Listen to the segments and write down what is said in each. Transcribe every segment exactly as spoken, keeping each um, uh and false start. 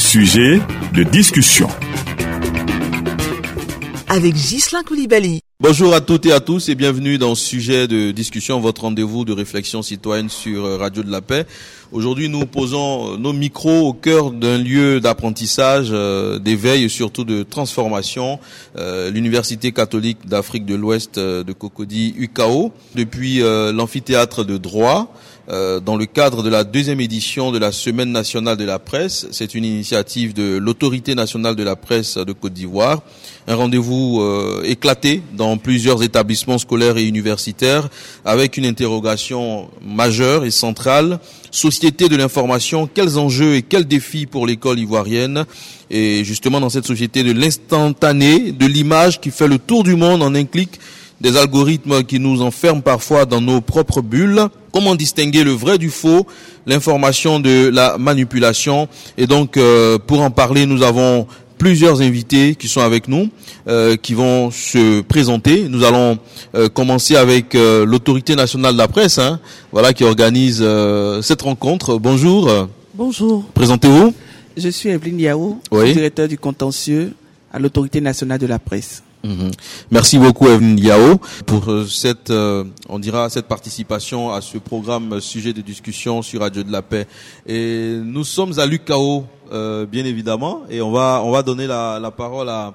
Sujet de discussion. Avec Ghislain Koulibaly. Bonjour à toutes et à tous et bienvenue dans Sujet de discussion, votre rendez-vous de réflexion citoyenne sur Radio de la Paix. Aujourd'hui, nous posons nos micros au cœur d'un lieu d'apprentissage, euh, d'éveil et surtout de transformation, euh, l'Université catholique d'Afrique de l'Ouest euh, de Cocody, U C A O, depuis euh, l'amphithéâtre de Droit. Euh, dans le cadre de la deuxième édition de la Semaine nationale de la presse. C'est une initiative de l'Autorité nationale de la presse de Côte d'Ivoire. Un rendez-vous euh, éclaté dans plusieurs établissements scolaires et universitaires avec une interrogation majeure et centrale. Société de l'information, quels enjeux et quels défis pour l'école ivoirienne? Et justement dans cette société de l'instantané, de l'image qui fait le tour du monde en un clic, des algorithmes qui nous enferment parfois dans nos propres bulles. Comment distinguer le vrai du faux, l'information de la manipulation? Et donc, euh, pour en parler, nous avons plusieurs invités qui sont avec nous, euh, qui vont se présenter. Nous allons euh, commencer avec euh, l'Autorité nationale de la presse, hein, voilà, qui organise euh, cette rencontre. Bonjour. Bonjour. Présentez-vous. Je suis Evelyne Yao, oui. directeur du contentieux à l'Autorité nationale de la presse. Mmh. Merci beaucoup Evelyne Yao pour cette, euh, on dira cette participation à ce programme Sujet de discussion sur Radio de la Paix. Et nous sommes à l'U C A O, euh, bien évidemment, et on va on va donner la, la parole à,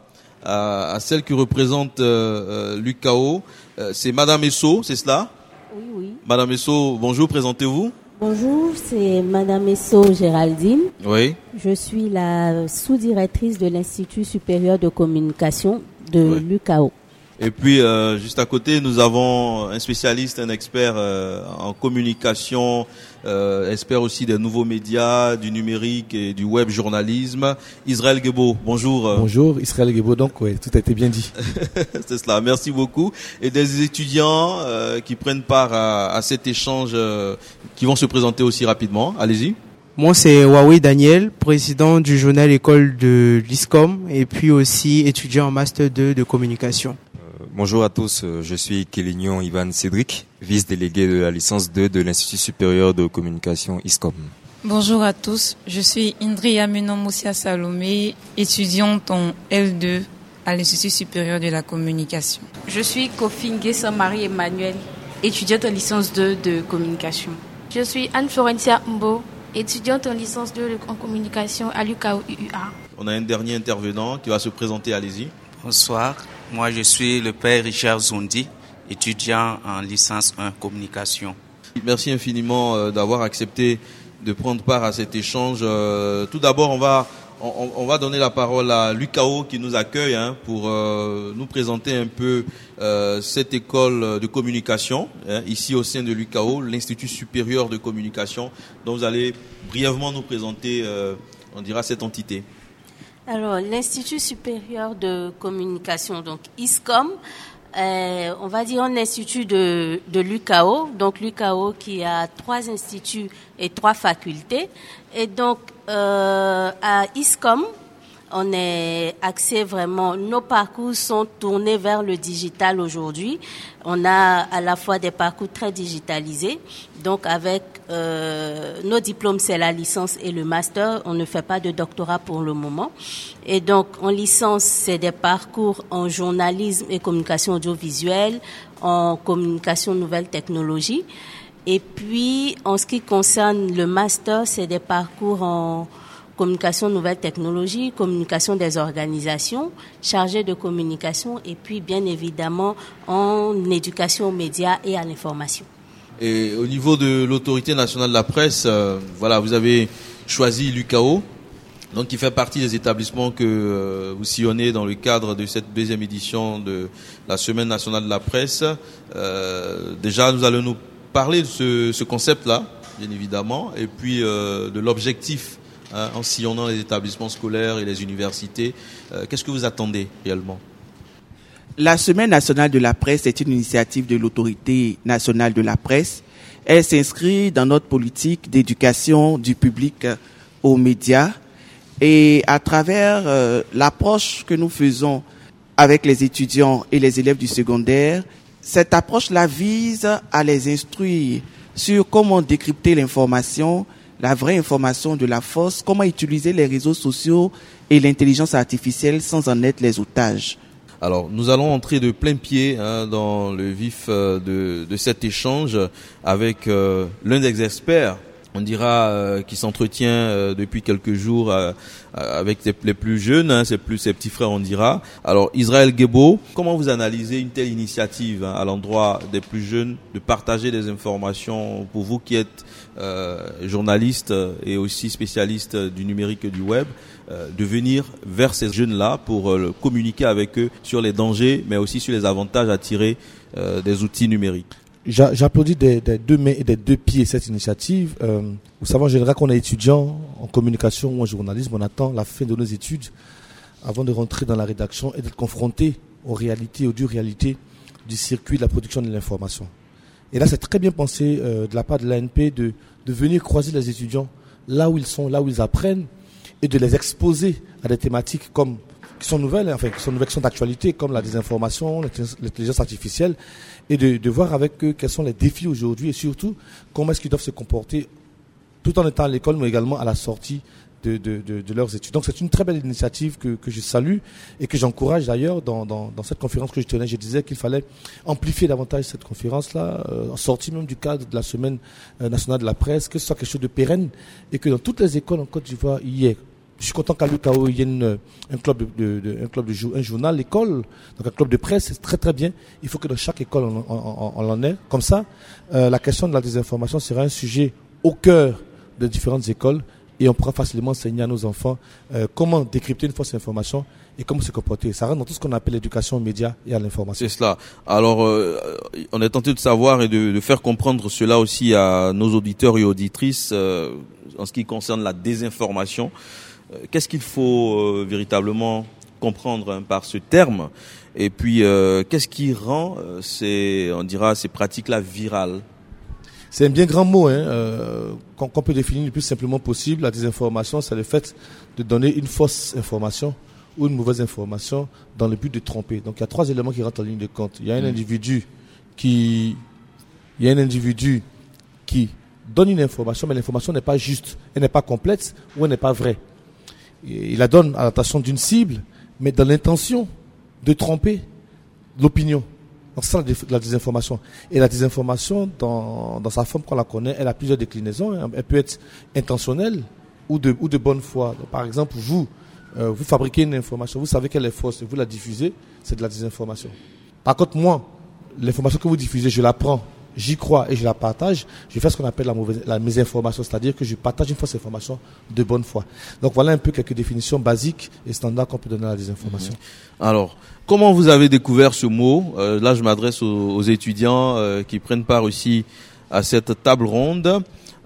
à à celle qui représente euh, l'U C A O. Euh, c'est Madame Esso, c'est cela? Oui, oui. Madame Esso, bonjour, présentez-vous. Bonjour, c'est Madame Esso Géraldine. Oui. Je suis la sous-directrice de l'Institut supérieur de communication de oui. l'U C A O. Et puis, euh, juste à côté, nous avons un spécialiste, un expert euh, en communication, euh, expert aussi des nouveaux médias, du numérique et du web journalisme, Israël Guebo. Bonjour. Bonjour, Israël Guebo. Donc, ouais, tout a été bien dit. C'est cela. Merci beaucoup. Et des étudiants euh, qui prennent part à, à cet échange, euh, qui vont se présenter aussi rapidement. Allez-y. Moi, c'est Wawi Daniel, président du journal école de l'I S C O M et puis aussi étudiant en master deux de communication. Euh, bonjour à tous, je suis Kélignon Ivan Cédric, vice-délégué de la licence deux de l'Institut supérieur de communication I S C O M. Bonjour à tous, je suis Indri Aminon Moussia Salomé, étudiante en L deux à l'Institut supérieur de la communication. Je suis Kofingue Marie Emmanuel, étudiante en licence deux de communication. Je suis Anne-Florentia Mbo, étudiante en licence deux en communication à l'U C A O U U A. On a un dernier intervenant qui va se présenter, allez-y. Bonsoir, moi je suis le père Richard Zondi, étudiant en licence un communication. Merci infiniment euh, d'avoir accepté de prendre part à cet échange. Euh, tout d'abord, on va on, on va donner la parole à l'U C A O qui nous accueille hein, pour euh, nous présenter un peu euh, cette école de communication hein, ici au sein de l'U C A O, l'Institut supérieur de communication, dont vous allez brièvement nous présenter, euh, on dira, cette entité. Alors, l'Institut supérieur de communication, donc I S C O M, euh, on va dire un institut de, de l'U C A O, donc l'U C A O qui a trois instituts et trois facultés. Et donc, euh, à I S C O M, on est axé vraiment, nos parcours sont tournés vers le digital aujourd'hui. On a à la fois des parcours très digitalisés, donc avec euh, nos diplômes, c'est la licence et le master. On ne fait pas de doctorat pour le moment. Et donc, en licence, c'est des parcours en journalisme et communication audiovisuelle, en communication nouvelles technologies. Et puis, en ce qui concerne le master, c'est des parcours en communication nouvelles technologies, communication des organisations, chargées de communication et puis bien évidemment en éducation aux médias et à l'information. Et au niveau de l'Autorité nationale de la presse, euh, voilà, vous avez choisi l'U C A O, donc qui fait partie des établissements que euh, vous sillonnez dans le cadre de cette deuxième édition de la Semaine nationale de la presse. Euh, déjà, nous allons nous parler de ce, ce concept-là, bien évidemment, et puis euh, de l'objectif hein, en sillonnant les établissements scolaires et les universités. Euh, qu'est-ce que vous attendez réellement ? La Semaine nationale de la presse est une initiative de l'Autorité nationale de la presse. Elle s'inscrit dans notre politique d'éducation du public aux médias et à travers euh, l'approche que nous faisons avec les étudiants et les élèves du secondaire, cette approche-là vise à les instruire sur comment décrypter l'information, la vraie information de la fausse, comment utiliser les réseaux sociaux et l'intelligence artificielle sans en être les otages. Alors, nous allons entrer de plein pied hein, dans le vif euh, de, de cet échange avec euh, l'un des experts, on dira, euh, qui s'entretient euh, depuis quelques jours euh, avec les, les plus jeunes, hein, c'est plus ses petits frères, on dira. Alors, Israël Guebo, comment vous analysez une telle initiative hein, à l'endroit des plus jeunes de partager des informations pour vous qui êtes euh, journaliste et aussi spécialiste du numérique et du web, euh, de venir vers ces jeunes-là pour euh, communiquer avec eux sur les dangers, mais aussi sur les avantages à tirer euh, des outils numériques? J'applaudis des, des deux mains et des deux pieds cette initiative. Euh, vous savez en général qu'on est étudiant en communication ou en journalisme, on attend la fin de nos études avant de rentrer dans la rédaction et d'être confronté aux réalités, aux dures réalités du circuit de la production de l'information. Et là, c'est très bien pensé euh, de la part de l'A N P de, de venir croiser les étudiants là où ils sont, là où ils apprennent, et de les exposer à des thématiques comme qui sont nouvelles, enfin qui sont nouvelles, qui sont d'actualité, comme la désinformation, l'intelligence artificielle, et de, de voir avec eux quels sont les défis aujourd'hui et surtout comment est-ce qu'ils doivent se comporter tout en étant à l'école, mais également à la sortie de, de, de, de leurs études. Donc c'est une très belle initiative que, que je salue et que j'encourage d'ailleurs dans, dans, dans cette conférence que je tenais. Je disais qu'il fallait amplifier davantage cette conférence-là, euh, en sortie même du cadre de la semaine euh, nationale de la presse, que ce soit quelque chose de pérenne et que dans toutes les écoles en Côte d'Ivoire, il y ait. Je suis content qu'à l'U K O, il y ait une, un club de, de, de un club de jou- un journal, l'école, donc un club de presse, c'est très très bien. Il faut que dans chaque école on, on, on, on en ait. Comme ça, euh, la question de la désinformation sera un sujet au cœur de différentes écoles et on pourra facilement enseigner à nos enfants euh, comment décrypter une fausse information et comment se comporter. Ça rentre dans tout ce qu'on appelle l'éducation aux médias et à l'information. C'est cela. Alors, euh, on est tenté de savoir et de, de faire comprendre cela aussi à nos auditeurs et auditrices euh, en ce qui concerne la désinformation. Qu'est-ce qu'il faut euh, véritablement comprendre hein, par ce terme? Et puis, euh, qu'est-ce qui rend euh, ces, on dira, ces pratiques-là virales? C'est un bien grand mot, hein, euh, qu'on, qu'on peut définir le plus simplement possible. La désinformation, c'est le fait de donner une fausse information ou une mauvaise information dans le but de tromper. Donc, il y a trois éléments qui rentrent en ligne de compte. Il y a un mmh. individu qui, il y a un individu qui donne une information, mais l'information n'est pas juste, elle n'est pas complète ou elle n'est pas vraie. Il la donne à l'attention d'une cible, mais dans l'intention de tromper l'opinion. Donc c'est ça la désinformation. Et la désinformation, dans, dans sa forme qu'on la connaît, elle a plusieurs déclinaisons. Elle peut être intentionnelle ou de, ou de bonne foi. Donc, par exemple, vous, euh, vous fabriquez une information, vous savez qu'elle est fausse, et vous la diffusez, c'est de la désinformation. Par contre, moi, l'information que vous diffusez, je la prends, j'y crois et je la partage, je fais ce qu'on appelle la, mauvaise, la mésinformation, c'est-à-dire que je partage une fausse information de bonne foi. Donc voilà un peu quelques définitions basiques et standards qu'on peut donner à la désinformation. Mmh. Alors, comment vous avez découvert ce mot? euh, Là, je m'adresse aux, aux étudiants euh, qui prennent part aussi à cette table ronde.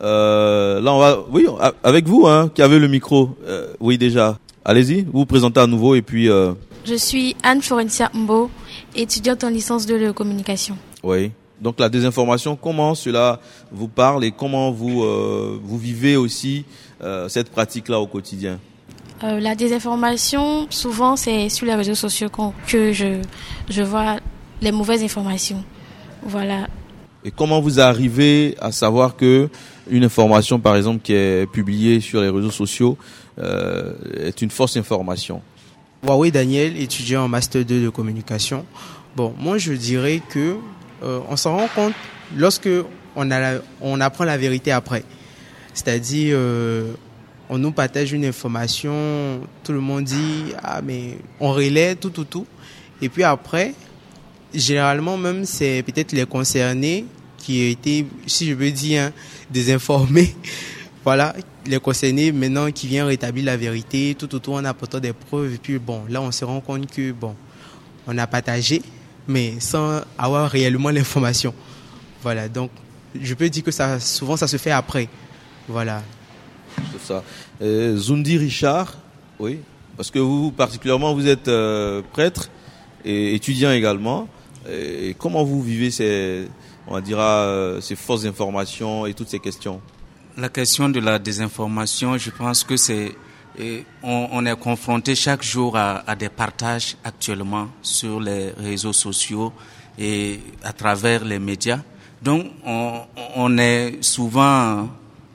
Euh, là, on va, oui, avec vous, hein, qui avez le micro. Euh, oui, déjà. Allez-y, vous vous présentez à nouveau et puis. Euh... Je suis Anne Florencia Mbo, étudiante en licence de communication. Oui. Donc la désinformation, comment cela vous parle et comment vous euh, vous vivez aussi euh, cette pratique-là au quotidien? euh, La désinformation, souvent c'est sur les réseaux sociaux que je je vois les mauvaises informations. Voilà. Et comment vous arrivez à savoir que une information, par exemple, qui est publiée sur les réseaux sociaux euh, est une fausse information? Waoué Daniel, étudiant en master deux de communication. Bon, moi je dirais que Euh, on s'en rend compte lorsque on, a la, on apprend la vérité après. C'est-à-dire, euh, on nous partage une information, tout le monde dit, ah mais on relaie tout, tout, tout. Et puis après, généralement même, c'est peut-être les concernés qui ont été, si je veux dire, hein, désinformés. Voilà, les concernés maintenant qui viennent rétablir la vérité, tout, tout, tout, en apportant des preuves. Et puis bon, là on se rend compte que bon, on a partagé, mais sans avoir réellement l'information. Voilà, donc je peux dire que ça, souvent ça se fait après. Voilà. C'est ça. Euh, Zundi Richard, oui, parce que vous particulièrement vous êtes euh, prêtre et étudiant également. Et comment vous vivez ces, on dira, euh, ces fausses informations et toutes ces questions? La question de la désinformation, je pense que c'est Et on, on est confronté chaque jour à, à des partages actuellement sur les réseaux sociaux et à travers les médias. Donc, on, on est souvent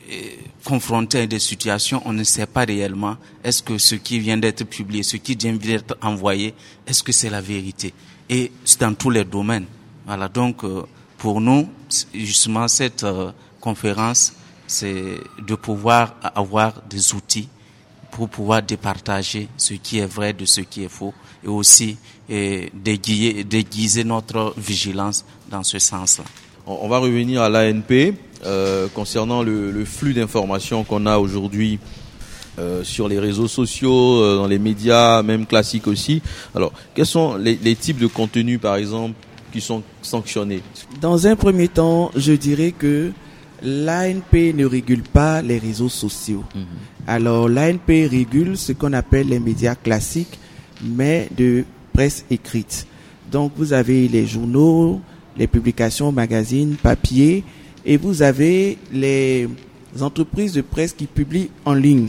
confronté à des situations, on ne sait pas réellement est-ce que ce qui vient d'être publié, ce qui vient d'être envoyé, est-ce que c'est la vérité. Et c'est dans tous les domaines. Voilà, donc euh, pour nous, justement, cette euh, conférence, c'est de pouvoir avoir des outils pour pouvoir départager ce qui est vrai de ce qui est faux et aussi et déguiser, déguiser notre vigilance dans ce sens-là. On va revenir à l'A N P euh, concernant le, le flux d'informations qu'on a aujourd'hui euh, sur les réseaux sociaux, euh, dans les médias, même classiques aussi. Alors, quels sont les, les types de contenus, par exemple, qui sont sanctionnés? Dans un premier temps, je dirais que l'A N P ne régule pas les réseaux sociaux. Mmh. Alors, l'A N P régule ce qu'on appelle les médias classiques, mais de presse écrite. Donc, vous avez les journaux, les publications, magazines, papier, et vous avez les entreprises de presse qui publient en ligne,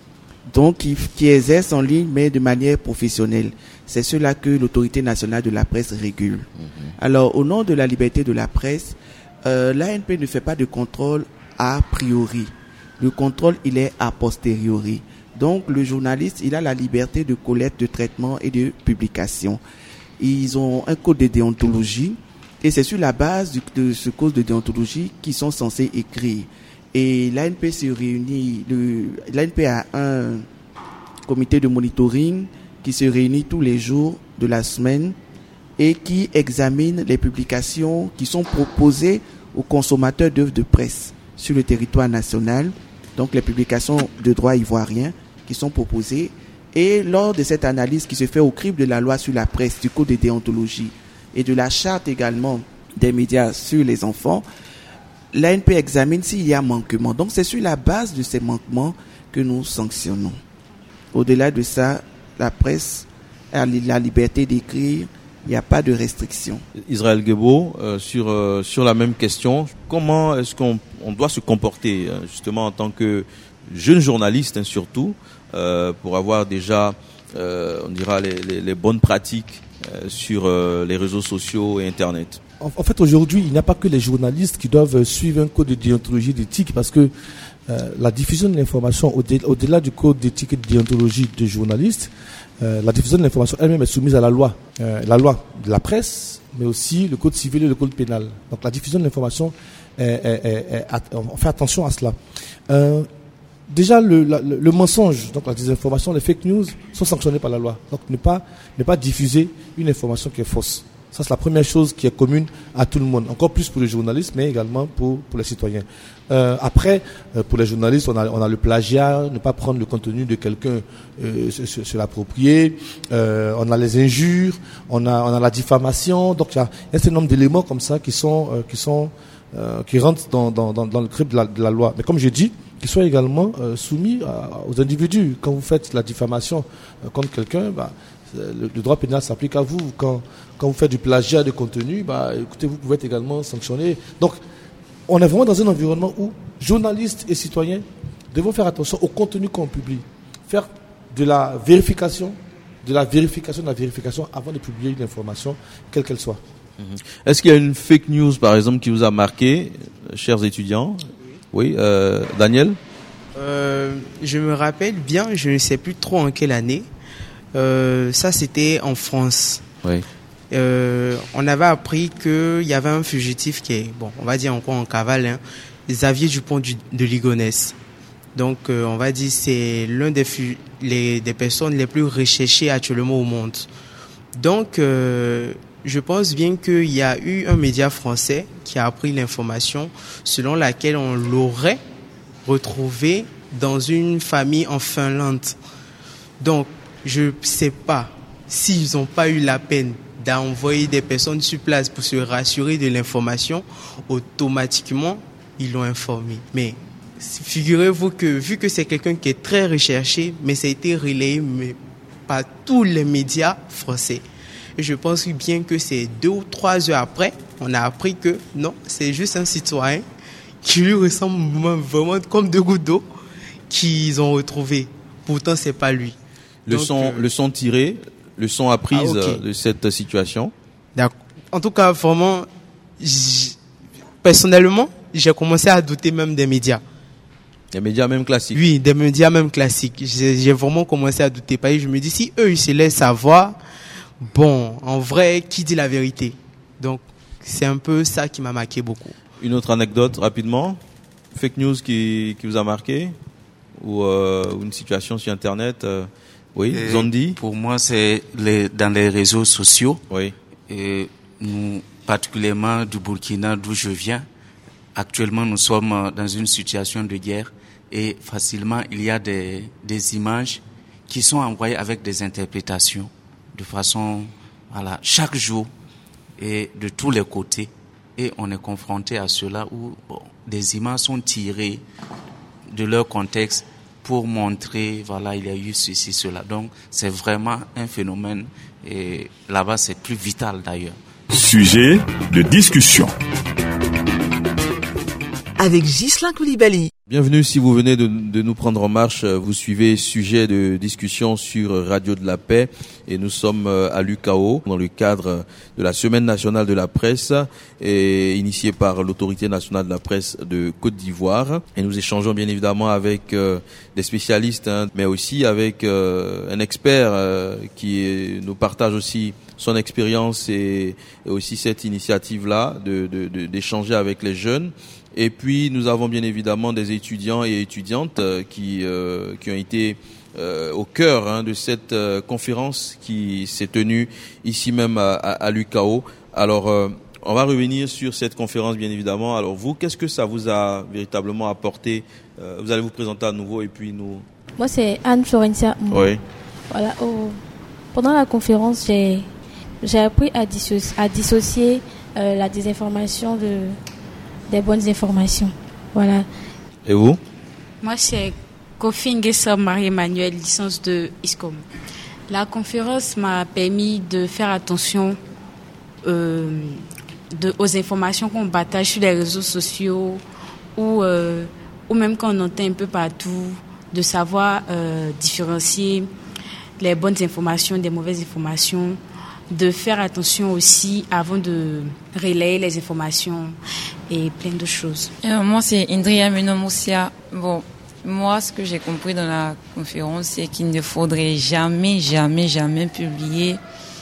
donc qui, qui exercent en ligne, mais de manière professionnelle. C'est cela que l'autorité nationale de la presse régule. Mmh. Alors, au nom de la liberté de la presse, euh, l'A N P ne fait pas de contrôle a priori. Le contrôle, il est a posteriori. Donc, le journaliste, il a la liberté de collecte, de traitement et de publication. Ils ont un code de déontologie. Et c'est sur la base de ce code de déontologie qu'ils sont censés écrire. Et l'A N P se réunit, le, l'A N P a un comité de monitoring qui se réunit tous les jours de la semaine et qui examine les publications qui sont proposées aux consommateurs d'œuvres de presse sur le territoire national. Donc les publications de droit ivoirien qui sont proposées. Et lors de cette analyse qui se fait au crible de la loi sur la presse, du code de déontologie, et de la charte également des médias sur les enfants, l'A N P examine s'il y a manquement. Donc c'est sur la base de ces manquements que nous sanctionnons. Au-delà de ça, la presse a la liberté d'écrire, il n'y a pas de restriction. Israël Guebo, euh, sur, euh, sur la même question, comment est-ce qu'on on doit se comporter euh, justement en tant que jeune journaliste, hein, surtout, euh, pour avoir déjà, euh, on dira, les, les, les bonnes pratiques sur euh, les réseaux sociaux et Internet. En, en fait, aujourd'hui, il n'y a pas que les journalistes qui doivent suivre un code de déontologie d'éthique, parce que euh, la diffusion de l'information, au-delà, au-delà du code d'éthique et de déontologie des journalistes, euh, la diffusion de l'information elle-même est soumise à la loi. Euh, la loi de la presse, mais aussi le code civil et le code pénal. Donc la diffusion de l'information, est, est, est, est, est, on fait attention à cela. Euh, Déjà, le, la, le, le mensonge, donc la désinformation, les fake news sont sanctionnés par la loi. Donc, ne pas, ne pas diffuser une information qui est fausse. Ça, c'est la première chose qui est commune à tout le monde. Encore plus pour les journalistes, mais également pour, pour les citoyens. Euh, après, euh, pour les journalistes, on a, on a le plagiat, ne pas prendre le contenu de quelqu'un, euh, se, se, se l'approprier. Euh, on a les injures, on a, on a la diffamation. Donc, il y a un certain nombre d'éléments comme ça qui sont, euh, qui sont, euh, qui rentrent dans, dans, dans, dans le crible de la, de la loi. Mais comme j'ai dit, qu'ils soient également euh, soumis à, aux individus. Quand vous faites la diffamation euh, contre quelqu'un, bah, le, le droit pénal s'applique à vous. Quand, quand vous faites du plagiat de contenu, bah, écoutez, vous pouvez être également sanctionné. Donc, on est vraiment dans un environnement où journalistes et citoyens devons faire attention au contenu qu'on publie. Faire de la vérification, de la vérification, de la vérification avant de publier une information, quelle qu'elle soit. Est-ce qu'il y a une fake news, par exemple, qui vous a marqué, chers étudiants ? Oui, euh, Daniel euh, Je me rappelle bien, je ne sais plus trop en quelle année. Euh, ça, c'était en France. Oui. Euh, on avait appris qu'il y avait un fugitif qui est, bon, on va dire encore en cavale, hein, Xavier Dupont du, de Ligonnès. Donc, euh, on va dire c'est l'un des, fu- les, des personnes les plus recherchées actuellement au monde. Donc, euh, je pense bien qu'il y a eu un média français qui a appris l'information selon laquelle on l'aurait retrouvé dans une famille en Finlande. Donc, je ne sais pas s'ils n'ont pas eu la peine d'envoyer des personnes sur place pour se rassurer de l'information, automatiquement, ils l'ont informé. Mais figurez-vous que, vu que c'est quelqu'un qui est très recherché, mais ça a été relayé mais par tous les médias français. Et je pense bien que c'est deux ou trois heures après, on a appris que non, c'est juste un citoyen qui lui ressemble vraiment comme deux gouttes d'eau qu'ils ont retrouvé. Pourtant, c'est pas lui. Le Donc, son, euh, le son tiré, le son apprise ah, okay. de cette situation. D'accord. En tout cas, vraiment, personnellement, j'ai commencé à douter même des médias. Des médias même classiques. Oui, des médias même classiques. J'ai, j'ai vraiment commencé à douter. Parce que je me dis, si eux, ils se laissent savoir, bon, en vrai, qui dit la vérité? Donc, c'est un peu ça qui m'a marqué beaucoup. Une autre anecdote, rapidement. Fake news qui, qui vous a marqué? Ou euh, une situation sur Internet euh, Oui, Et Zondi? Pour moi, c'est les, dans les réseaux sociaux. Oui. Et nous, particulièrement du Burkina, d'où je viens, actuellement, nous sommes dans une situation de guerre et facilement, il y a des, des images qui sont envoyées avec des interprétations de façon, voilà, chaque jour et de tous les côtés. Et on est confronté à cela où bon, des images sont tirées de leur contexte pour montrer, voilà, il y a eu ceci, cela. Donc, c'est vraiment un phénomène et là-bas, c'est plus vital d'ailleurs. Sujet de discussion. Avec Ghislain Koulibaly. Bienvenue si vous venez de, de nous prendre en marche. Vous suivez Sujet de discussion sur Radio de la Paix et nous sommes à l'U K O dans le cadre de la Semaine nationale de la presse et initiée par l'Autorité nationale de la presse de Côte d'Ivoire. Et nous échangeons bien évidemment avec euh, des spécialistes, hein, mais aussi avec euh, un expert euh, qui est, nous partage aussi son expérience et, et aussi cette initiative-là de, de, de, d'échanger avec les jeunes. Et puis nous avons bien évidemment des étudiants et étudiantes euh, qui euh, qui ont été euh, au cœur hein, de cette euh, conférence qui s'est tenue ici même à, à, à l'U K O. Alors euh, on va revenir sur cette conférence bien évidemment. Alors vous, qu'est-ce que ça vous a véritablement apporté? euh, Vous allez vous présenter à nouveau et puis nous. Moi c'est Anne Florencia. Oui. Voilà. Oh. Pendant la conférence, j'ai j'ai appris à dissocier, à dissocier euh, la désinformation de des bonnes informations. Voilà. Et vous? Moi, c'est Kofi Nguessa Marie-Emmanuel, licence de ISCOM. La conférence m'a permis de faire attention euh, de, aux informations qu'on partage sur les réseaux sociaux ou, euh, ou même qu'on entend un peu partout, de savoir euh, différencier les bonnes informations des mauvaises informations, de faire attention aussi avant de relayer les informations et plein de choses. Euh, moi, c'est Indria Menomoussia. Bon, moi, ce que j'ai compris dans la conférence, c'est qu'il ne faudrait jamais, jamais, jamais publier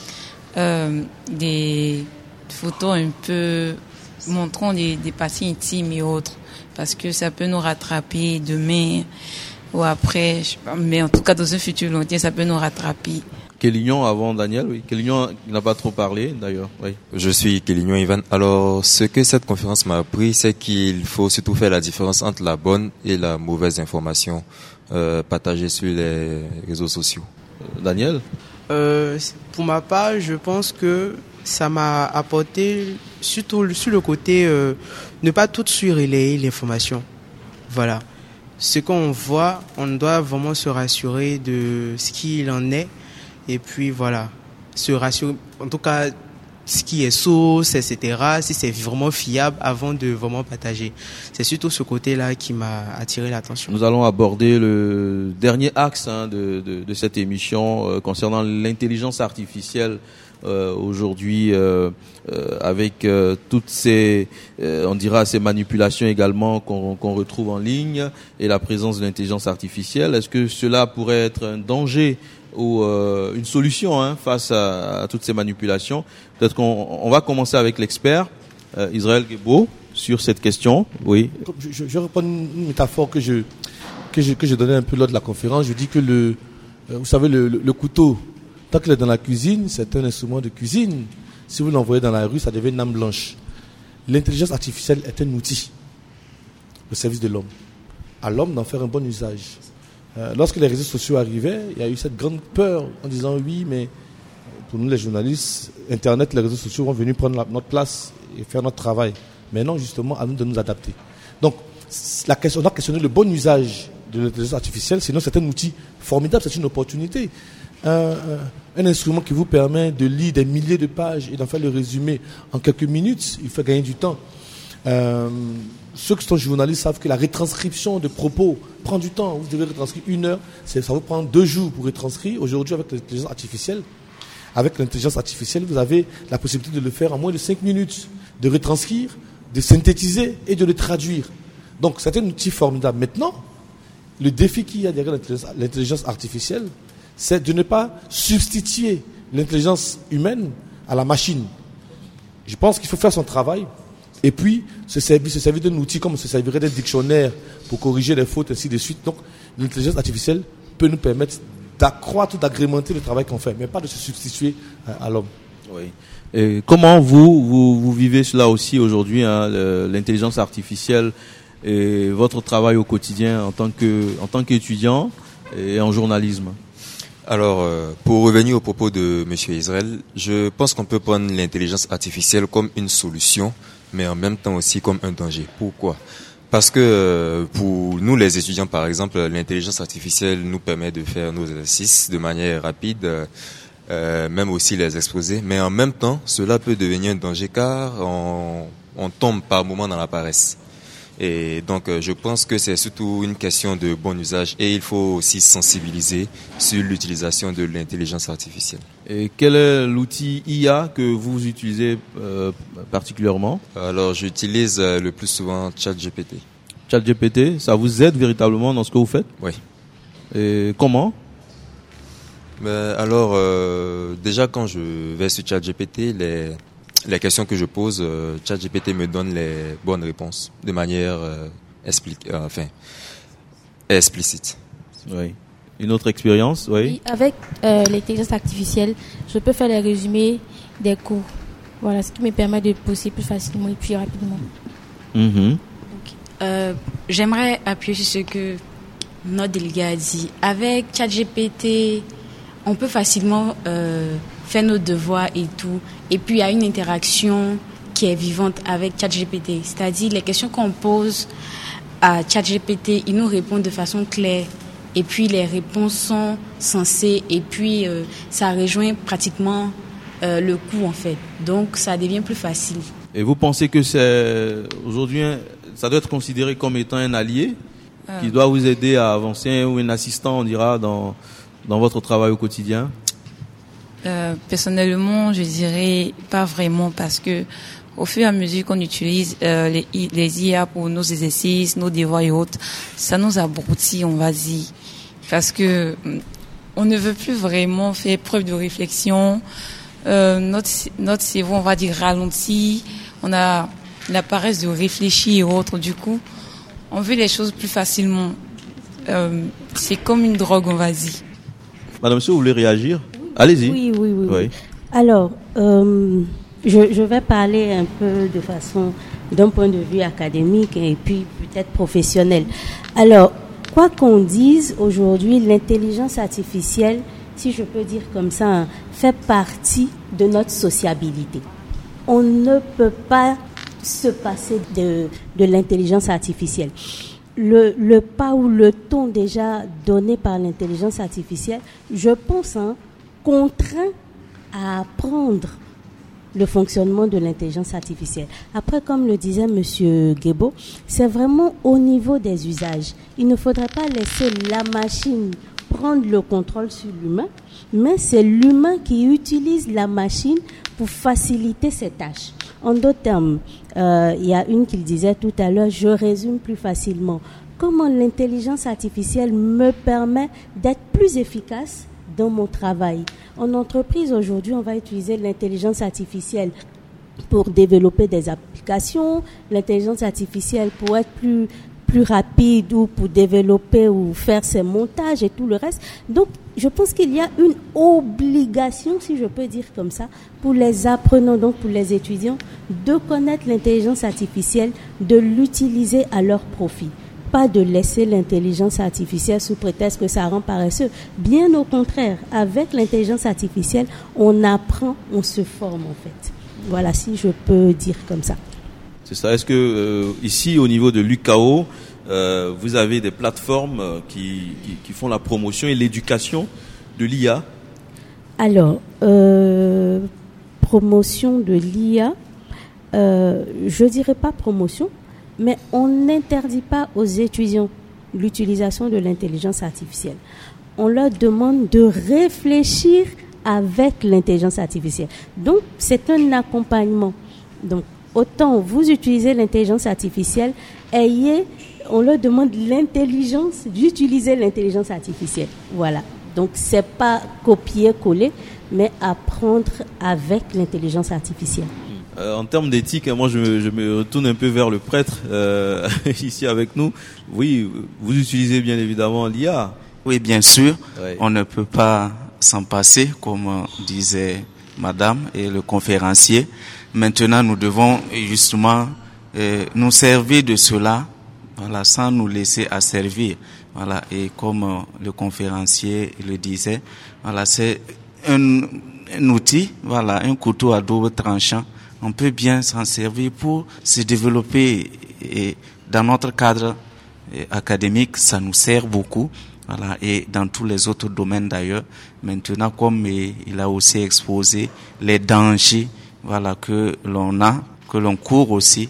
euh, des photos un peu montrant des, des parties intimes et autres, parce que ça peut nous rattraper demain ou après, je sais pas, mais en tout cas dans un futur lointain, ça peut nous rattraper. Kélignon avant Daniel, oui. Kélignon n'a pas trop parlé d'ailleurs. Oui. Je suis Kélignon Ivan. Alors, ce que cette conférence m'a appris, c'est qu'il faut surtout faire la différence entre la bonne et la mauvaise information euh, partagée sur les réseaux sociaux. Daniel? euh, Pour ma part, je pense que ça m'a apporté surtout sur le côté euh, ne pas tout de suite relayer l'information. Voilà. Ce qu'on voit, on doit vraiment se rassurer de ce qu'il en est. Et puis voilà, se rassurer, en tout cas, ce qui est source, et cetera, si c'est vraiment fiable avant de vraiment partager. C'est surtout ce côté-là qui m'a attiré l'attention. Nous allons aborder le dernier axe hein, de, de, de cette émission euh, concernant l'intelligence artificielle euh, aujourd'hui euh, euh, avec euh, toutes ces, euh, on dira, ces manipulations également qu'on, qu'on retrouve en ligne et la présence de l'intelligence artificielle. Est-ce que cela pourrait être un danger ou euh, une solution hein, face à, à toutes ces manipulations? Peut-être qu'on on va commencer avec l'expert euh, Israël Gebo sur cette question. Oui. Je, je, je reprends une métaphore que je que je que je donnais un peu lors de la conférence. Je dis que le euh, vous savez le, le, le couteau, tant qu'il est dans la cuisine, c'est un instrument de cuisine. Si vous l'envoyez dans la rue, ça devient une âme blanche. L'intelligence artificielle est un outil au service de l'homme. À l'homme d'en faire un bon usage. Euh, lorsque les réseaux sociaux arrivaient, il y a eu cette grande peur en disant oui, mais pour nous les journalistes, Internet, les réseaux sociaux vont venir prendre la, notre place et faire notre travail. Mais non, justement, à nous de nous adapter. Donc, la question, on doit questionner le bon usage de l'intelligence artificielle, sinon c'est un outil formidable, c'est une opportunité. Un, un, un instrument qui vous permet de lire des milliers de pages et d'en faire le résumé en quelques minutes, il fait gagner du temps. Euh, ceux qui sont journalistes savent que la retranscription de propos prend du temps. Vous devez retranscrire une heure, c'est, ça vous prend deux jours pour retranscrire. Aujourd'hui, avec l'intelligence artificielle, avec l'intelligence artificielle, vous avez la possibilité de le faire en moins de cinq minutes, de retranscrire, de synthétiser et de le traduire. Donc, c'est un outil formidable. Maintenant, le défi qu'il y a derrière l'intelligence artificielle, c'est de ne pas substituer l'intelligence humaine à la machine. Je pense qu'il faut faire son travail et puis se servir, se servir d'un outil comme on se servirait d'un dictionnaire pour corriger les fautes, ainsi de suite. Donc, l'intelligence artificielle peut nous permettre d'accroître ou d'agrémenter le travail qu'on fait, mais pas de se substituer à, à l'homme. Oui. Et comment vous, vous, vous vivez cela aussi aujourd'hui, hein, le, l'intelligence artificielle et votre travail au quotidien en tant que, en tant qu'étudiant et en journalisme? Alors, euh, pour revenir au propos de Monsieur Israël, je pense qu'on peut prendre l'intelligence artificielle comme une solution, mais en même temps aussi comme un danger. Pourquoi ? Parce que euh, pour nous les étudiants, par exemple, l'intelligence artificielle nous permet de faire nos exercices de manière rapide, euh, même aussi les exposer, mais en même temps, cela peut devenir un danger car on, on tombe par moments dans la paresse. Et donc, je pense que c'est surtout une question de bon usage et il faut aussi sensibiliser sur l'utilisation de l'intelligence artificielle. Et quel est l'outil I A que vous utilisez euh, particulièrement ? Alors, j'utilise euh, le plus souvent ChatGPT. ChatGPT, ça vous aide véritablement dans ce que vous faites ? Oui. Et comment ? Mais alors, euh, déjà quand je vais sur ChatGPT, les... Les questions que je pose, euh, ChatGPT me donne les bonnes réponses de manière euh, explique, euh, enfin, explicite. Oui. Une autre expérience, oui. Oui, avec euh, l'intelligence artificielle, je peux faire les résumés des cours. Voilà, ce qui me permet de poser plus facilement et plus rapidement. Mm-hmm. Okay. Euh, j'aimerais appuyer sur ce que notre délégué a dit. Avec ChatGPT, on peut facilement euh, faire nos devoirs et tout. Et puis, il y a une interaction qui est vivante avec ChatGPT. C'est-à-dire, les questions qu'on pose à ChatGPT, il nous répond de façon claire. Et puis, les réponses sont sensées. Et puis, euh, ça rejoint pratiquement euh, le cours, en fait. Donc, ça devient plus facile. Et vous pensez que c'est aujourd'hui, ça doit être considéré comme étant un allié euh. qui doit vous aider à avancer, ou un assistant, on dira, dans, dans votre travail au quotidien? Euh, personnellement, je dirais pas vraiment, parce que au fur et à mesure qu'on utilise euh, les, les I A pour nos exercices, nos devoirs et autres, ça nous abrutit, on va dire, parce que on ne veut plus vraiment faire preuve de réflexion. Euh, notre notre cerveau, on va dire, ralentit. On a la paresse de réfléchir et autres. Du coup, on veut les choses plus facilement. Euh, c'est comme une drogue, on va dire. Madame, si vous voulez réagir? Allez-y. Oui, oui, oui. oui. oui. Alors, euh, je, je vais parler un peu de façon, d'un point de vue académique et puis peut-être professionnel. Alors, quoi qu'on dise, aujourd'hui, l'intelligence artificielle, si je peux dire comme ça, fait partie de notre sociabilité. On ne peut pas se passer de, de l'intelligence artificielle. Le, le pas ou le ton déjà donné par l'intelligence artificielle, je pense, hein, contraint à apprendre le fonctionnement de l'intelligence artificielle. Après, comme le disait Monsieur Guébo, c'est vraiment au niveau des usages. Il ne faudrait pas laisser la machine prendre le contrôle sur l'humain, mais c'est l'humain qui utilise la machine pour faciliter ses tâches. En d'autres termes, euh, il y a une qui le disait tout à l'heure, je résume plus facilement. Comment l'intelligence artificielle me permet d'être plus efficace dans mon travail. En entreprise, aujourd'hui, on va utiliser l'intelligence artificielle pour développer des applications, l'intelligence artificielle pour être plus, plus rapide ou pour développer ou faire ses montages et tout le reste. Donc, je pense qu'il y a une obligation, si je peux dire comme ça, pour les apprenants, donc pour les étudiants, de connaître l'intelligence artificielle, de l'utiliser à leur profit. Pas de laisser l'intelligence artificielle sous prétexte que ça rend paresseux. Bien au contraire, avec l'intelligence artificielle, on apprend, on se forme en fait. Voilà, si je peux dire comme ça. C'est ça. Est-ce que euh, ici, au niveau de l'U K O, euh, vous avez des plateformes qui, qui, qui font la promotion et l'éducation de l'I A? Alors, euh, promotion de l'I A, euh, je dirais pas promotion, mais on n'interdit pas aux étudiants l'utilisation de l'intelligence artificielle. On leur demande de réfléchir avec l'intelligence artificielle. Donc, c'est un accompagnement. Donc, autant vous utilisez l'intelligence artificielle, ayez on leur demande l'intelligence, d'utiliser l'intelligence artificielle. Voilà. Donc, c'est pas copier-coller, mais apprendre avec l'intelligence artificielle. Euh, en termes d'éthique, moi je me, je me retourne un peu vers le prêtre euh, ici avec nous. Oui, vous utilisez bien évidemment l'I A. Oui, bien sûr. Ouais. On ne peut pas s'en passer, comme disait Madame et le conférencier. Maintenant, nous devons justement euh, nous servir de cela, voilà, sans nous laisser asservir. Voilà, et comme euh, le conférencier le disait, voilà, c'est un, un outil, voilà, un couteau à double tranchant. On peut bien s'en servir pour se développer, et dans notre cadre académique, ça nous sert beaucoup, voilà, et dans tous les autres domaines d'ailleurs. Maintenant, comme il a aussi exposé les dangers, voilà, que l'on a, que l'on court aussi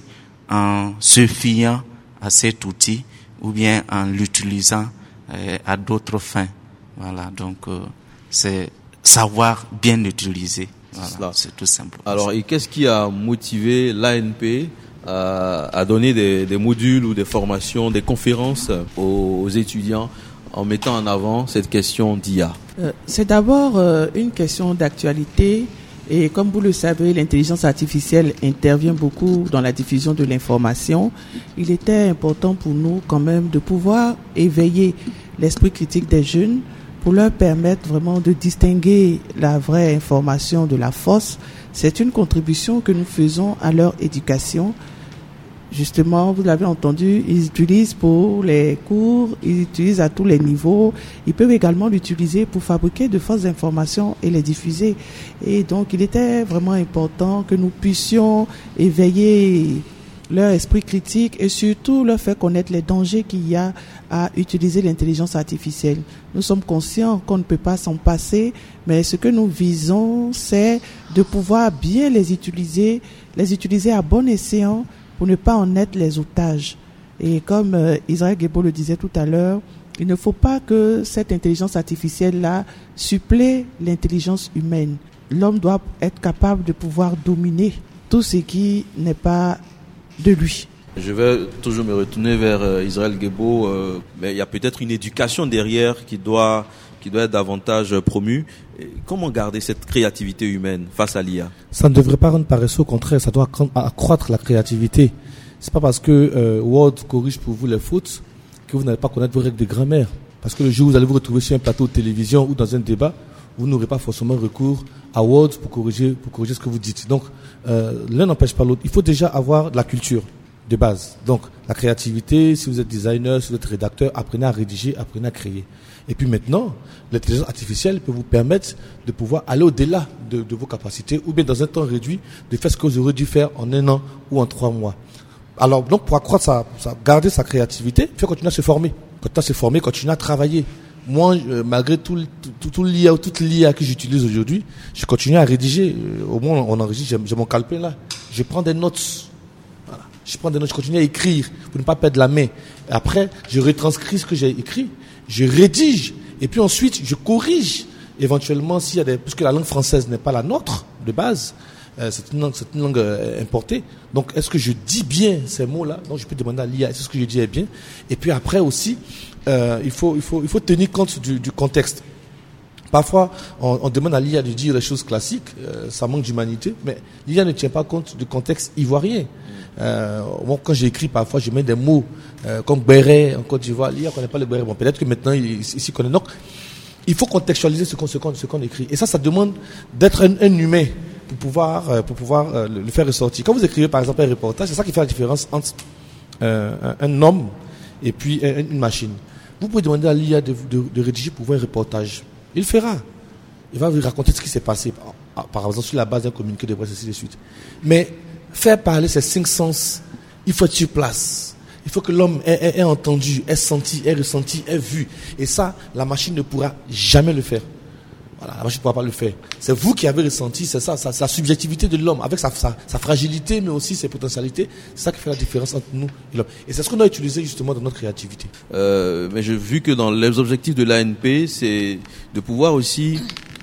en se fiant à cet outil ou bien en l'utilisant euh, à d'autres fins. Voilà, donc euh, c'est savoir bien l'utiliser. Voilà, c'est tout simple. Alors, et qu'est-ce qui a motivé l'A N P à, à donner des, des modules ou des formations, des conférences aux, aux étudiants en mettant en avant cette question d'I A? euh, C'est d'abord euh, une question d'actualité. Et comme vous le savez, l'intelligence artificielle intervient beaucoup dans la diffusion de l'information. Il était important pour nous quand même de pouvoir éveiller l'esprit critique des jeunes pour leur permettre vraiment de distinguer la vraie information de la fausse. C'est une contribution que nous faisons à leur éducation. Justement, vous l'avez entendu, ils utilisent pour les cours, ils utilisent à tous les niveaux. Ils peuvent également l'utiliser pour fabriquer de fausses informations et les diffuser. Et donc, il était vraiment important que nous puissions éveiller leur esprit critique et surtout leur faire connaître les dangers qu'il y a à utiliser l'intelligence artificielle. Nous sommes conscients qu'on ne peut pas s'en passer, mais ce que nous visons, c'est de pouvoir bien les utiliser, les utiliser à bon escient pour ne pas en être les otages. Et comme euh, Israël Guébo le disait tout à l'heure, il ne faut pas que cette intelligence artificielle-là supplée l'intelligence humaine. L'homme doit être capable de pouvoir dominer tout ce qui n'est pas de lui. Je vais toujours me retourner vers euh, Israël Guébo, euh, mais il y a peut-être une éducation derrière qui doit, qui doit être davantage promue. Et comment garder cette créativité humaine face à l'I A? Ça ne devrait pas rendre paresseux, au contraire, ça doit accroître la créativité. C'est pas parce que euh, Word corrige pour vous les fautes que vous n'allez pas connaître vos règles de grammaire. Parce que le jour où vous allez vous retrouver sur un plateau de télévision ou dans un débat, vous n'aurez pas forcément recours à Word pour corriger, pour corriger ce que vous dites. Donc, euh, l'un n'empêche pas l'autre. Il faut déjà avoir de la culture de base. Donc, la créativité, si vous êtes designer, si vous êtes rédacteur, apprenez à rédiger, apprenez à créer. Et puis maintenant, l'intelligence artificielle peut vous permettre de pouvoir aller au-delà de, de vos capacités ou bien dans un temps réduit, de faire ce que vous aurez dû faire en un an ou en trois mois. Alors, donc, pour accroître sa, sa garder sa créativité, il faut continuer à se former. Continuer à se former, continuer à travailler. Moi, euh, malgré tout, tout, tout l'I A, toute l'I A que j'utilise aujourd'hui, je continue à rédiger. Euh, au moins, on enregistre, j'ai, j'ai mon calepin là. Je prends des notes. Voilà. Je prends des notes, je continue à écrire pour ne pas perdre la main. Après, je retranscris ce que j'ai écrit. Je rédige. Et puis ensuite, je corrige. Éventuellement, s'il y a des, puisque la langue française n'est pas la nôtre, de base, euh, c'est une langue, c'est une langue euh, importée. Donc, est-ce que je dis bien ces mots-là? Donc, je peux demander à l'I A, est-ce que je dis est bien? Et puis après aussi, Euh, il faut, il faut, il faut tenir compte du, du contexte. Parfois, on, on demande à l'I A de dire des choses classiques, euh, ça manque d'humanité, mais l'I A ne tient pas compte du contexte ivoirien. Euh, moi, quand j'écris, parfois, je mets des mots euh, comme béret en Côte d'Ivoire. L'I A ne connaît pas le béret. Bon, peut-être que maintenant, il, il s'y connaît. Donc, il faut contextualiser ce qu'on, ce qu'on, ce qu'on écrit. Et ça, ça demande d'être un, un humain pour pouvoir, euh, pour pouvoir euh, le, le faire ressortir. Quand vous écrivez, par exemple, un reportage, c'est ça qui fait la différence entre euh, un, un homme et puis un, une machine. Vous pouvez demander à l'I A de, de, de rédiger pour vous un reportage. Il le fera. Il va vous raconter ce qui s'est passé, par, par exemple, sur la base d'un communiqué de presse, ainsi de suite. Mais faire parler ces cinq sens, il faut être sur place. Il faut que l'homme ait, ait, ait entendu, ait senti, ait ressenti, ait vu. Et ça, la machine ne pourra jamais le faire. Voilà, la machine ne pourra pas le faire. C'est vous qui avez ressenti, c'est ça, ça c'est la subjectivité de l'homme, avec sa, sa, sa fragilité, mais aussi ses potentialités. C'est ça qui fait la différence entre nous et l'homme. Et c'est ce qu'on doit utiliser justement dans notre créativité. Euh, mais j'ai vu que dans les objectifs de l'A N P, c'est de pouvoir aussi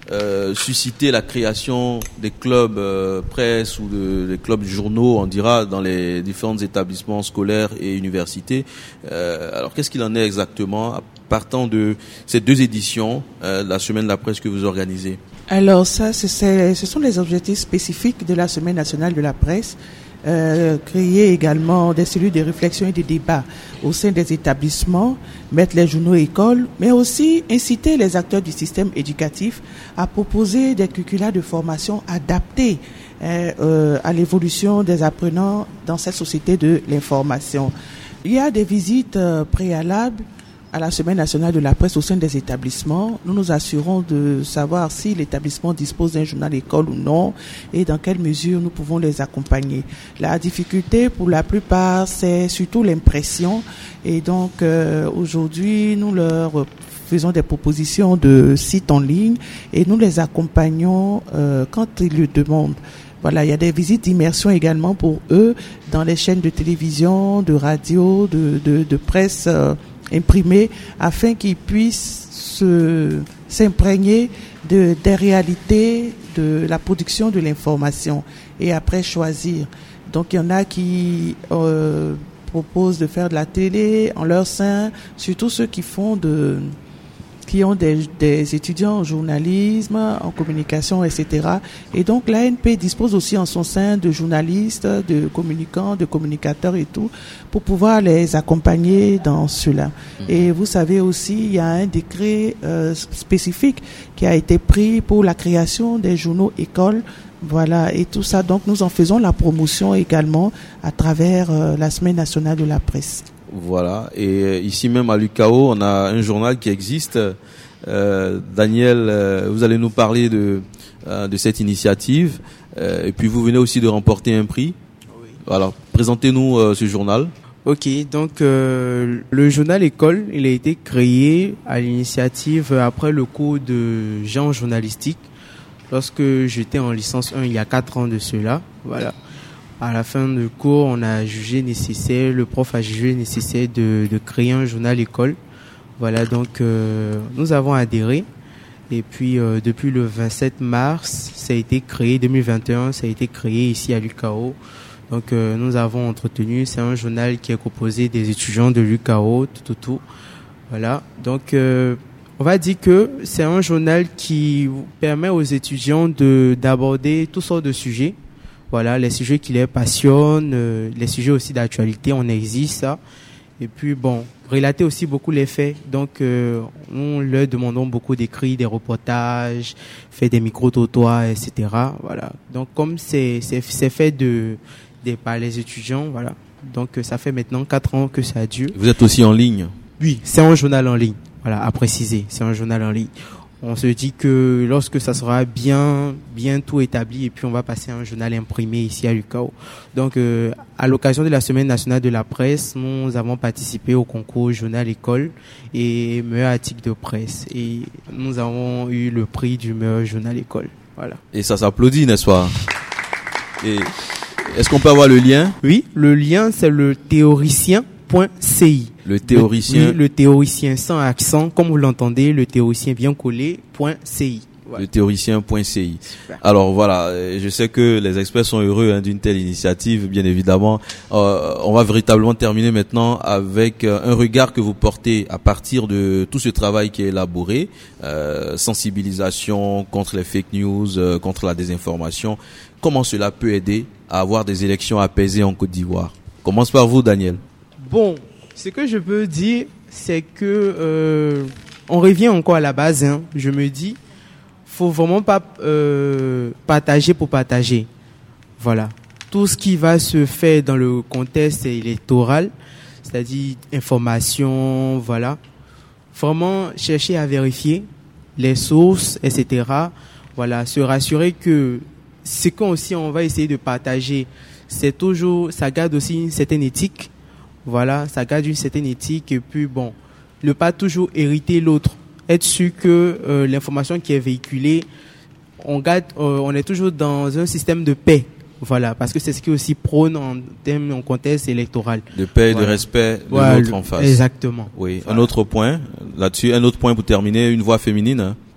euh, susciter la création des clubs euh, presse ou de, des clubs journaux, on dira, dans les différents établissements scolaires et universités. Euh, alors, qu'est-ce qu'il en est exactement partant de ces deux éditions euh, de la Semaine de la Presse que vous organisez? Alors ça, c'est, c'est, ce sont les objectifs spécifiques de la Semaine nationale de la presse. Euh, créer également des cellules de réflexion et de débat au sein des établissements, mettre les journaux écoles, mais aussi inciter les acteurs du système éducatif à proposer des curricula de formation adaptés euh, euh, à l'évolution des apprenants dans cette société de l'information. Il y a des visites euh, préalables à la Semaine nationale de la presse au sein des établissements. Nous nous assurons de savoir si l'établissement dispose d'un journal école ou non et dans quelle mesure nous pouvons les accompagner. La difficulté pour la plupart, c'est surtout l'impression et donc euh, aujourd'hui nous leur faisons des propositions de sites en ligne et nous les accompagnons euh, quand ils le demandent. Voilà, il y a des visites d'immersion également pour eux dans les chaînes de télévision, de radio, de, de, de presse euh, imprimés afin qu'ils puissent se, s'imprégner de, des réalités de la production de l'information et après choisir. Donc il y en a qui euh, proposent de faire de la télé en leur sein, surtout ceux qui font de qui ont des, des étudiants en journalisme, en communication, et cetera. Et donc l'A N P dispose aussi en son sein de journalistes, de communicants, de communicateurs et tout, pour pouvoir les accompagner dans cela. Mmh. Et vous savez aussi, il y a un décret euh, spécifique qui a été pris pour la création des journaux écoles. Voilà, et tout ça. Donc nous en faisons la promotion également à travers euh, la Semaine nationale de la presse. Voilà, et ici même à l'U K O, on a un journal qui existe. Euh, Daniel, euh, vous allez nous parler de euh, de cette initiative, euh, et puis vous venez aussi de remporter un prix. Oui. Alors, présentez-nous euh, ce journal. Ok, donc euh, le journal École, il a été créé à l'initiative après le cours de genre journalistique, lorsque j'étais en licence un il y a quatre ans de cela. Voilà. À la fin du cours, on a jugé nécessaire, le prof a jugé nécessaire de, de créer un journal école. Voilà, donc euh, nous avons adhéré. Et puis euh, depuis le vingt-sept mars, ça a été créé, deux mille vingt et un, ça a été créé ici à l'U K O. Donc euh, nous avons entretenu, c'est un journal qui est composé des étudiants de l'U K O, tout, tout, tout. Voilà, donc euh, on va dire que c'est un journal qui permet aux étudiants de d'aborder toutes sortes de sujets. Voilà, les sujets qui les passionnent, euh, les sujets aussi d'actualité, on existe ça. Et puis bon, relater aussi beaucoup les faits. Donc euh, nous leur demandons beaucoup d'écrits, des reportages, faire des micro-trottoirs, et cetera. Voilà. Donc comme c'est c'est c'est fait de, de par les étudiants, voilà. Donc ça fait maintenant quatre ans que ça dure. Vous êtes aussi en ligne? Oui, c'est un journal en ligne. Voilà, à préciser, c'est un journal en ligne. On se dit que lorsque ça sera bien, bien tout établi, et puis on va passer à un journal imprimé ici à l'U K O. Donc, euh, à l'occasion de la Semaine nationale de la presse, nous avons participé au concours Journal École et meilleur article de presse. Et nous avons eu le prix du meilleur journal école. Voilà. Et ça s'applaudit, n'est-ce pas? Et est-ce qu'on peut avoir le lien? Oui, le lien, c'est le théoricien point c i. Le théoricien. Le, oui, le théoricien sans accent, comme vous l'entendez, le théoricien bien collé, point C-I. Voilà. Le théoricien point C I. Super. Alors voilà, je sais que les experts sont heureux hein, d'une telle initiative, bien évidemment. Euh, on va véritablement terminer maintenant avec euh, un regard que vous portez à partir de tout ce travail qui est élaboré, euh, sensibilisation contre les fake news, euh, contre la désinformation. Comment cela peut aider à avoir des élections apaisées en Côte d'Ivoire? Commence par vous, Daniel. Bon, ce que je peux dire, c'est que euh, on revient encore à la base. Hein. Je me dis, faut vraiment pas euh, partager pour partager. Voilà. Tout ce qui va se faire dans le contexte électoral, c'est-à-dire information, voilà. Vraiment chercher à vérifier les sources, et cetera. Voilà, se rassurer que ce qu'on aussi on va essayer de partager, c'est toujours, ça garde aussi une certaine éthique. Voilà, ça garde une certaine éthique et puis bon, ne pas toujours hériter l'autre. Être sûr que euh, l'information qui est véhiculée, on garde, euh, on est toujours dans un système de paix. Voilà, parce que c'est ce qui aussi prône en termes, en contexte électoral. De paix et voilà. de respect de voilà, l'autre en face. Exactement. Oui. Voilà. Un autre point là-dessus, un autre point pour terminer, une voix féminine. Hein.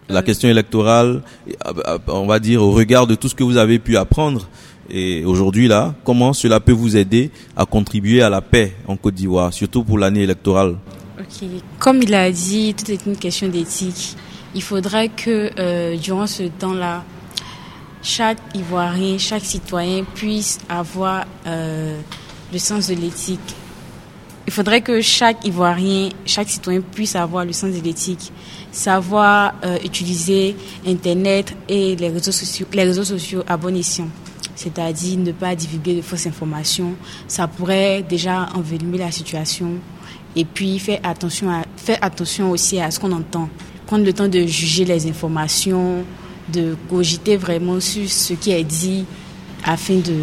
La question électorale, on va dire au regard de tout ce que vous avez pu apprendre, et aujourd'hui là, comment cela peut vous aider à contribuer à la paix en Côte d'Ivoire, surtout pour l'année électorale? Ok, comme il a dit, tout est une question d'éthique. Il faudrait que euh, durant ce temps-là, chaque Ivoirien, chaque citoyen puisse avoir euh, le sens de l'éthique. Il faudrait que chaque Ivoirien, chaque citoyen puisse avoir le sens de l'éthique, savoir euh, utiliser Internet et les réseaux sociaux, les réseaux sociaux à bon escient. C'est-à-dire ne pas divulguer de fausses informations. Ça pourrait déjà envenimer la situation. Et puis faire attention, à, faire attention aussi à ce qu'on entend. Prendre le temps de juger les informations, de cogiter vraiment sur ce qui est dit afin de,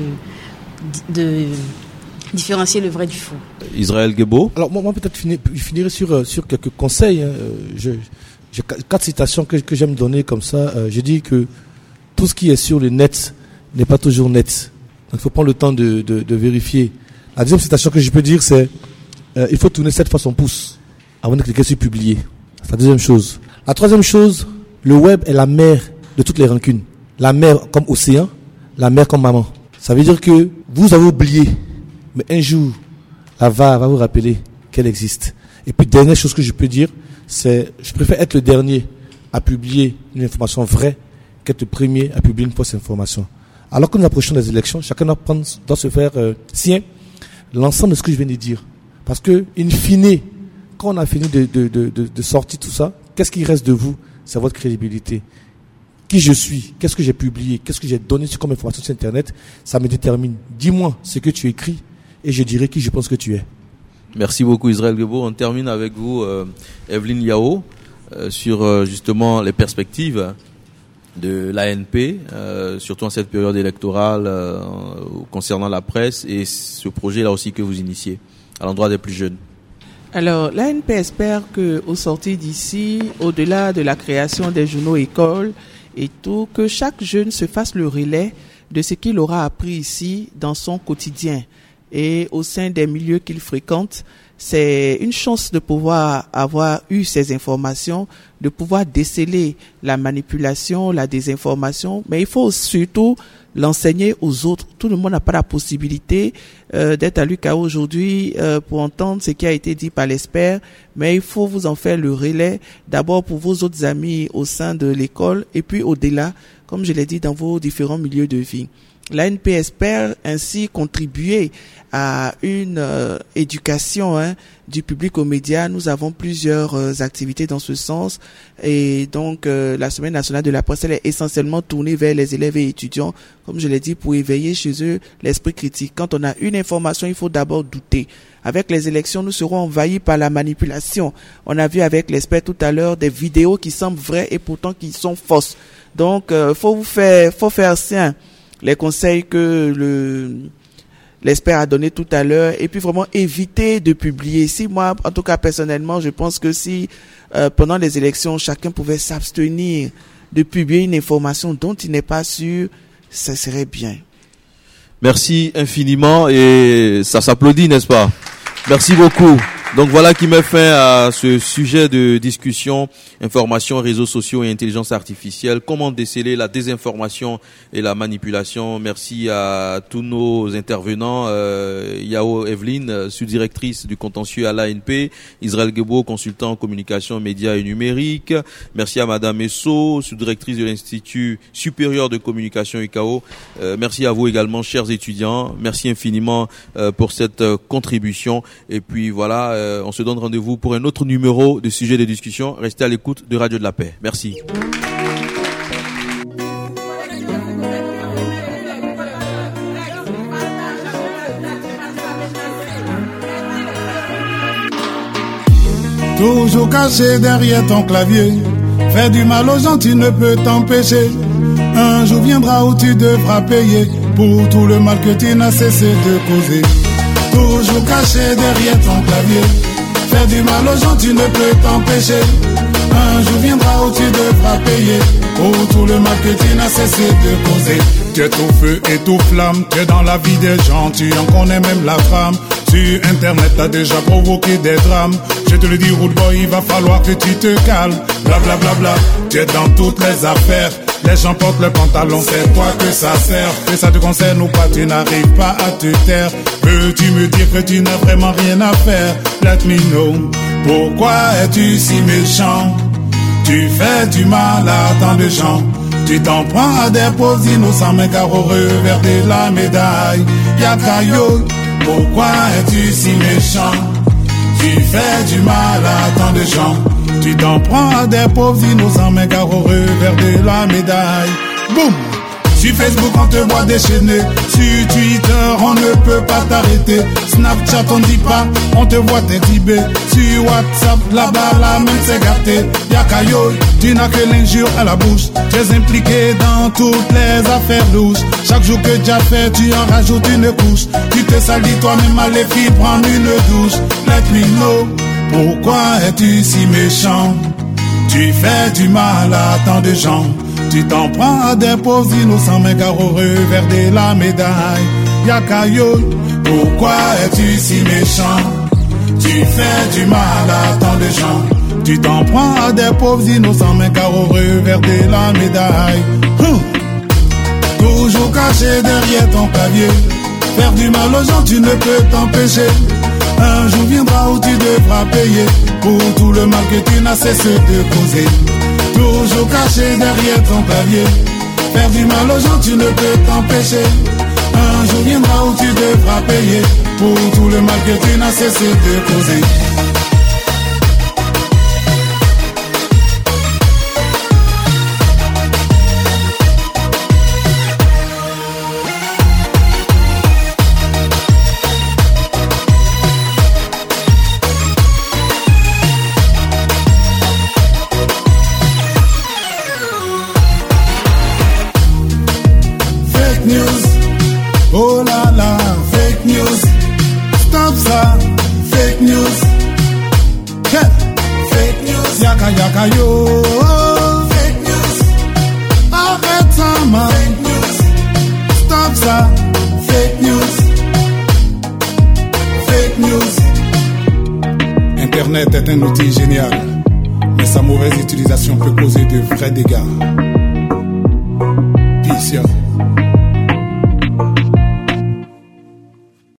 de différencier le vrai du faux. Israël Gebo. Alors moi, moi peut-être finir, finirai sur, sur quelques conseils. Hein. Je, j'ai quatre citations que, que j'aime donner comme ça. Euh, je dis que tout ce qui est sur le net n'est pas toujours net. Donc il faut prendre le temps de, de, de vérifier. La deuxième citation que je peux dire, c'est euh, il faut tourner sept fois son pouce avant de cliquer sur publier. C'est la deuxième chose. La troisième chose, le web est la mère de toutes les rancunes. La mère comme océan, la mère comme maman. Ça veut dire que vous avez oublié, mais un jour, la V A R va vous rappeler qu'elle existe. Et puis dernière chose que je peux dire, c'est je préfère être le dernier à publier une information vraie qu'être le premier à publier une fausse information. Alors que nous approchons des élections, chacun doit, prendre, doit se faire euh, sien l'ensemble de ce que je viens de dire. Parce que, in fine, quand on a fini de, de, de, de, de sortir tout ça, qu'est-ce qui reste de vous? C'est votre crédibilité. Qui je suis? Qu'est-ce que j'ai publié? Qu'est-ce que j'ai donné comme information sur Internet? Ça me détermine. Dis-moi ce que tu écris et je dirai qui je pense que tu es. Merci beaucoup Israël Gebo. On termine avec vous, euh, Evelyne Yao, euh, sur euh, justement les perspectives de l'A N P, euh, surtout en cette période électorale euh, concernant la presse et ce projet-là aussi que vous initiez à l'endroit des plus jeunes. Alors, l'A N P espère qu'au sortir d'ici, au-delà de la création des journaux écoles et tout, que chaque jeune se fasse le relais de ce qu'il aura appris ici dans son quotidien et au sein des milieux qu'il fréquente. C'est une chance de pouvoir avoir eu ces informations, de pouvoir déceler la manipulation, la désinformation, mais il faut surtout l'enseigner aux autres. Tout le monde n'a pas la possibilité euh, d'être à l'U K A aujourd'hui euh, pour entendre ce qui a été dit par l'expert, mais il faut vous en faire le relais d'abord pour vos autres amis au sein de l'école et puis au-delà, comme je l'ai dit, dans vos différents milieux de vie. L'A N P espère ainsi contribuer à une euh, éducation hein, du public aux médias. Nous avons plusieurs euh, activités dans ce sens et donc euh, la Semaine nationale de la presse elle est essentiellement tournée vers les élèves et étudiants, comme je l'ai dit, pour éveiller chez eux l'esprit critique. Quand on a une information, il faut d'abord douter. Avec les élections, nous serons envahis par la manipulation. On a vu avec l'expert tout à l'heure des vidéos qui semblent vraies et pourtant qui sont fausses. Donc, euh, faut vous faire, faut faire sien les conseils que le l'expert a donné tout à l'heure et puis vraiment éviter de publier. Si moi, en tout cas personnellement, je pense que si euh, pendant les élections, chacun pouvait s'abstenir de publier une information dont il n'est pas sûr, ça serait bien. Merci infiniment et ça s'applaudit, n'est-ce pas? Merci beaucoup. Donc voilà qui met fin à ce sujet de discussion, information, réseaux sociaux et intelligence artificielle. Comment déceler la désinformation et la manipulation. Merci à tous nos intervenants. Euh, Yao Evelyne, sous-directrice du contentieux à l'A N P. Israël Gebo, consultant en communication, médias et numérique. Merci à Madame Esso, sous-directrice de l'Institut supérieur de communication U K A O. Euh, merci à vous également, chers étudiants. Merci infiniment euh, pour cette euh, contribution. Et puis voilà, euh, on se donne rendez-vous pour un autre numéro de sujet de discussion. Restez à l'écoute de Radio de la Paix. Merci. Toujours caché derrière ton clavier, faire du mal aux gens tu ne peux t'empêcher. Un jour viendra où tu devras payer pour tout le mal que tu n'as cessé de causer. Toujours caché derrière ton clavier, faire du mal aux gens tu ne peux t'empêcher. Un Un jour viendra où tu devras payer pour tout le mal que tu n'as cessé de causer. Tu es tout feu et tout flamme, tu es dans la vie des gens, tu en connais même la trame. Sur internet t'as déjà provoqué des drames. Je te le dis rude boy, il va falloir que tu te calmes. Bla bla bla bla, tu es dans toutes les affaires. Les gens portent le pantalon, c'est toi que ça sert. Que ça te concerne ou pas, tu n'arrives pas à te taire. Peux-tu me dire que tu n'as vraiment rien à faire? Let me know, pourquoi es-tu si méchant? Tu fais du mal à tant de gens. Tu t'en prends à des pauvres innocents, mais car au revers de la médaille Yakayo, pourquoi es-tu si méchant? Tu fais du mal à tant de gens. Tu t'en prends à des pauvres innocents, mais car au revers de la médaille. Boum! Sur Facebook on te voit déchaîné, sur Twitter on ne peut pas t'arrêter. Snapchat on dit pas, on te voit t'exhiber. Sur WhatsApp là-bas la même c'est gâté. Yakayo, tu n'as que l'injure à la bouche. Tu es impliqué dans toutes les affaires louches. Chaque jour que tu as fait, tu en rajoutes une couche. Tu te salis toi-même à les filles, prendre une douche. Let me know, pourquoi es-tu si méchant? Tu fais du mal à tant de gens. Tu t'en prends à des pauvres innocents, mais car au revers de la médaille Yakayo, pourquoi es-tu si méchant? Tu fais du mal à tant de gens. Tu t'en prends à des pauvres innocents, mais car au revers de la médaille. Hum. Toujours caché derrière ton clavier, faire du mal aux gens tu ne peux t'empêcher. Un jour viendra où tu devras payer pour tout le mal que tu n'as cessé de causer. Toujours caché derrière ton clavier, faire du mal aux gens tu ne peux t'empêcher. Un jour viendra où tu devras payer pour tout le mal que tu n'as cessé de causer. Oh la la, fake news. Stop ça, fake news. Yeah. Fake news. Yaka yaka yo. Fake news. Arrête ça, man. Fake news. Stop ça, fake news. Fake news. Internet est un outil génial, mais sa mauvaise utilisation peut causer de vrais dégâts.